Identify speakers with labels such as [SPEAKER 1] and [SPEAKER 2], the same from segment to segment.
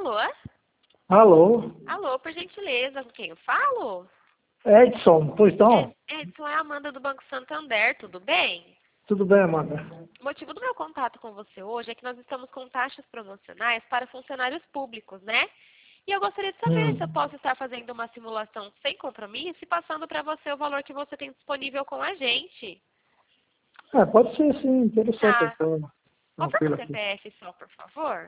[SPEAKER 1] Alô?
[SPEAKER 2] Alô?
[SPEAKER 1] Alô, por gentileza, com quem eu falo?
[SPEAKER 2] Edson, pois não?
[SPEAKER 1] Edson, é a Amanda do Banco Santander, tudo bem?
[SPEAKER 2] Tudo bem, Amanda?
[SPEAKER 1] O motivo do meu contato com você hoje é que nós estamos com taxas promocionais para funcionários públicos, né? E eu gostaria de saber se eu posso estar fazendo uma simulação sem compromisso e passando para você o valor que você tem disponível com a gente.
[SPEAKER 2] Pode ser sim, interessante.
[SPEAKER 1] Tá. Qual foi o CPF só, por favor?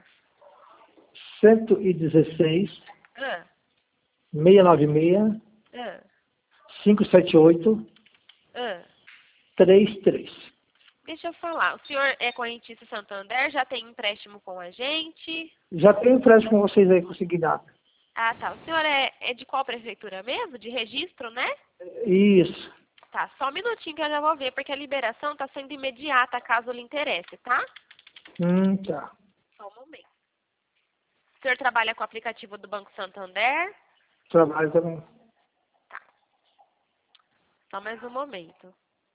[SPEAKER 2] 116
[SPEAKER 1] Ah,
[SPEAKER 2] 696
[SPEAKER 1] ah,
[SPEAKER 2] 578
[SPEAKER 1] ah.
[SPEAKER 2] 33.
[SPEAKER 1] Deixa eu falar, o senhor é correntista Santander, já tem empréstimo com a gente?
[SPEAKER 2] Já tenho empréstimo com vocês aí, consignado.
[SPEAKER 1] Ah, tá. O senhor é de qual prefeitura mesmo? De registro, né?
[SPEAKER 2] Isso.
[SPEAKER 1] Tá, só um minutinho que eu já vou ver, porque a liberação está sendo imediata, caso lhe interesse, tá?
[SPEAKER 2] Tá.
[SPEAKER 1] Só um momento. O senhor trabalha com o aplicativo do Banco Santander?
[SPEAKER 2] Trabalho também.
[SPEAKER 1] Tá. Só mais um momento.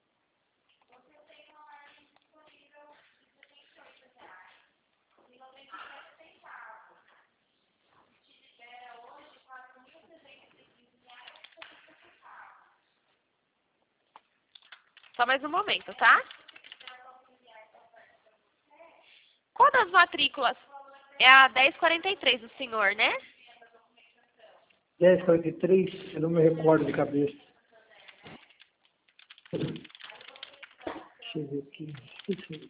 [SPEAKER 1] Só mais um momento, tá? Qual das matrículas? É a 1043 do senhor, né?
[SPEAKER 2] 1043, eu não me recordo de cabeça. Deixa eu ver aqui. Esqueci.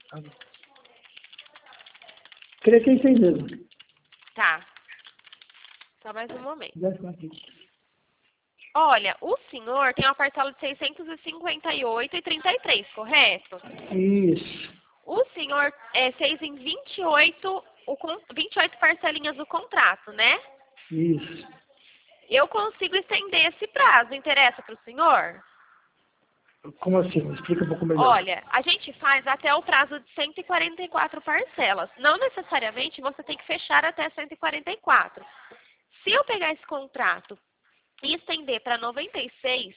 [SPEAKER 2] Creio que é isso aí mesmo.
[SPEAKER 1] Tá. Só mais um momento.
[SPEAKER 2] 1043.
[SPEAKER 1] Olha, o senhor tem uma parcela de 658,33, correto?
[SPEAKER 2] Isso.
[SPEAKER 1] O senhor fez em 28 parcelinhas do contrato, né?
[SPEAKER 2] Isso.
[SPEAKER 1] Eu consigo estender esse prazo. Interessa para o senhor?
[SPEAKER 2] Como assim? Me explica um pouco melhor.
[SPEAKER 1] Olha, a gente faz até o prazo de 144 parcelas. Não necessariamente você tem que fechar até 144. Se eu pegar esse contrato e estender para 96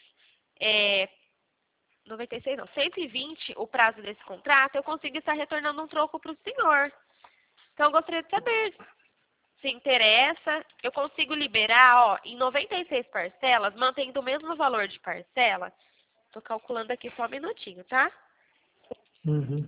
[SPEAKER 1] não, 120 o prazo desse contrato, eu consigo estar retornando um troco para o senhor. Então, eu gostaria de saber se interessa. Eu consigo liberar, ó, em 96 parcelas, mantendo o mesmo valor de parcela. Estou calculando aqui só um minutinho, tá?
[SPEAKER 2] Uhum.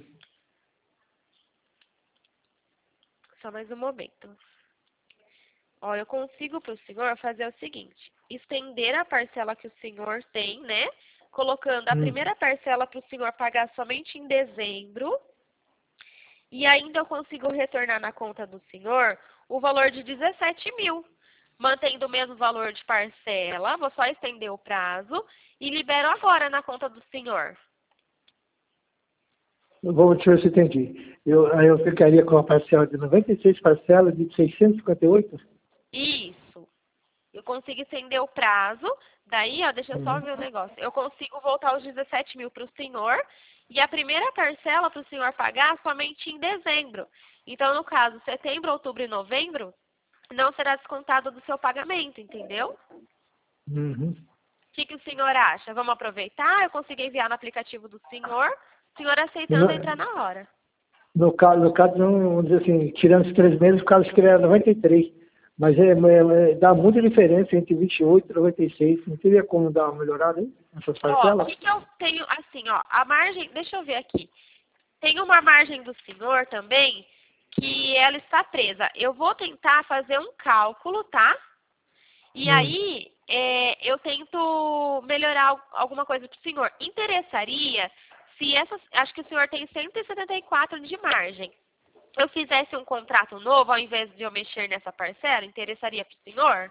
[SPEAKER 1] Só mais um momento. Ó, eu consigo para o senhor fazer o seguinte: estender a parcela que o senhor tem, né? Colocando a primeira parcela para o senhor pagar somente em dezembro. E ainda eu consigo retornar na conta do senhor o valor de 17 mil. Mantendo o mesmo valor de parcela, vou só estender o prazo e libero agora na conta do senhor.
[SPEAKER 2] Deixa eu ver se eu entendi. Eu ficaria com a parcela de 96 parcelas de 658?
[SPEAKER 1] Isso. Eu consigo estender o prazo. Daí, ó, deixa eu só ver o negócio. Eu consigo voltar os 17 mil para o senhor e a primeira parcela para o senhor pagar somente em dezembro. Então, no caso, setembro, outubro e novembro, não será descontado do seu pagamento, entendeu?
[SPEAKER 2] Uhum.
[SPEAKER 1] O que o senhor acha? Vamos aproveitar? Eu consigo enviar no aplicativo do senhor. O senhor aceitando entrar na hora.
[SPEAKER 2] No caso, não, vamos dizer assim, tirando os 3 meses, o caso que era 93. Mas dá muita diferença entre 28 e 96. Não teria como dar uma melhorada aí nessas parcelas?
[SPEAKER 1] Ó, o que eu tenho, assim, ó, a margem, deixa eu ver aqui. Tem uma margem do senhor também que ela está presa. Eu vou tentar fazer um cálculo, tá? E aí, eu tento melhorar alguma coisa para o senhor. Interessaria se acho que o senhor tem 174 de margem. Eu fizesse um contrato novo, ao invés de eu mexer nessa parcela, interessaria para o senhor?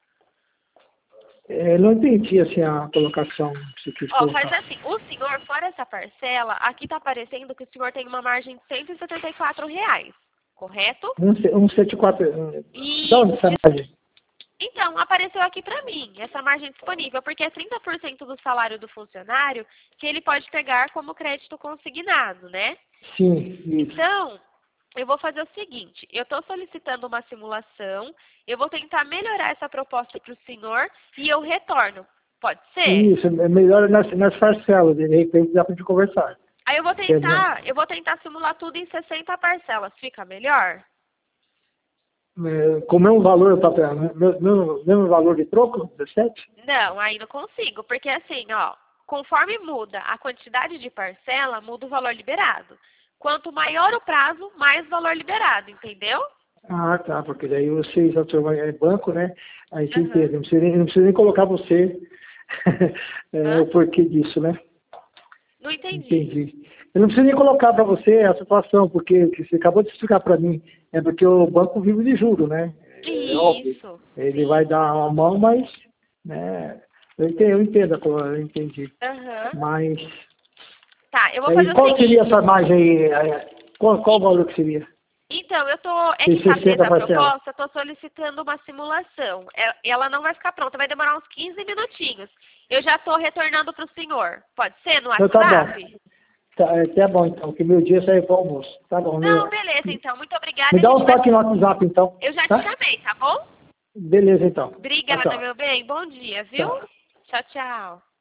[SPEAKER 2] Eu não entendi, assim, a colocação que você quis
[SPEAKER 1] Ó,
[SPEAKER 2] colocar.
[SPEAKER 1] faz assim, o senhor, fora essa parcela, aqui está aparecendo que o senhor tem uma margem de R$ 174, correto?
[SPEAKER 2] 174.
[SPEAKER 1] E
[SPEAKER 2] Dá onde essa margem?
[SPEAKER 1] então, apareceu aqui para mim, essa margem disponível, porque é 30% do salário do funcionário que ele pode pegar como crédito consignado, né?
[SPEAKER 2] Sim, isso.
[SPEAKER 1] Então, eu vou fazer o seguinte, eu estou solicitando uma simulação, eu vou tentar melhorar essa proposta para o senhor e eu retorno. Pode ser?
[SPEAKER 2] Isso, é melhor nas parcelas, de repente dá pra gente conversar.
[SPEAKER 1] Aí eu vou tentar simular tudo em 60 parcelas, fica melhor?
[SPEAKER 2] Com o mesmo valor, mesmo valor de troco, 17?
[SPEAKER 1] Não, aí não consigo, porque assim, ó, conforme muda a quantidade de parcela, muda o valor liberado. Quanto maior o prazo, mais valor liberado, entendeu?
[SPEAKER 2] Ah, tá, porque daí você já é banco, né? Aí você
[SPEAKER 1] Aham.
[SPEAKER 2] entende, não precisa nem colocar você
[SPEAKER 1] Hã?
[SPEAKER 2] o porquê disso, né?
[SPEAKER 1] Não entendi.
[SPEAKER 2] Entendi. Eu não preciso nem colocar para você a situação, porque o que você acabou de explicar para mim é porque o banco vive de juro, né? É óbvio.
[SPEAKER 1] Isso,
[SPEAKER 2] Ele vai
[SPEAKER 1] sim.
[SPEAKER 2] dar uma mão, mas, né? Eu entendo, eu entendi.
[SPEAKER 1] Aham.
[SPEAKER 2] Mas,
[SPEAKER 1] Tá, eu vou
[SPEAKER 2] e
[SPEAKER 1] fazer o
[SPEAKER 2] qual seria essa
[SPEAKER 1] seguinte.
[SPEAKER 2] margem aí? Qual o valor que seria?
[SPEAKER 1] Então, eu tô. É
[SPEAKER 2] Tem
[SPEAKER 1] que tá presa
[SPEAKER 2] 60
[SPEAKER 1] a
[SPEAKER 2] parcelas.
[SPEAKER 1] proposta, eu tô solicitando uma simulação. Ela não vai ficar pronta, vai demorar uns 15 minutinhos. Eu já tô retornando pro senhor. Pode ser no
[SPEAKER 2] Então tá bom.
[SPEAKER 1] WhatsApp?
[SPEAKER 2] Tá bom, então, que meu dia saiu para o almoço. Tá bom,
[SPEAKER 1] Não, beleza, então. Muito obrigada.
[SPEAKER 2] me
[SPEAKER 1] A
[SPEAKER 2] dá
[SPEAKER 1] gente
[SPEAKER 2] um
[SPEAKER 1] vai.
[SPEAKER 2] toque no WhatsApp, então.
[SPEAKER 1] Eu já te
[SPEAKER 2] Tá?
[SPEAKER 1] chamei, tá bom?
[SPEAKER 2] Beleza, então. Tchau,
[SPEAKER 1] Obrigada,
[SPEAKER 2] tchau.
[SPEAKER 1] meu bem. Bom dia, viu?
[SPEAKER 2] Tchau.
[SPEAKER 1] Tchau, tchau.